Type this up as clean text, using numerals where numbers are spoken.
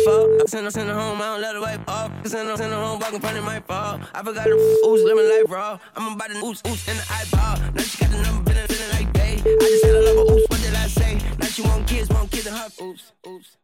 fault. I send her home, I don't let her wipe off. Send her home, walking front of my fault. I forgot the ooze, living life raw. I'm about to ooze in the eyeball. Now she got the number, feeling like bae. I just said I love her, oops, what did I say? Now she want kids and her oops.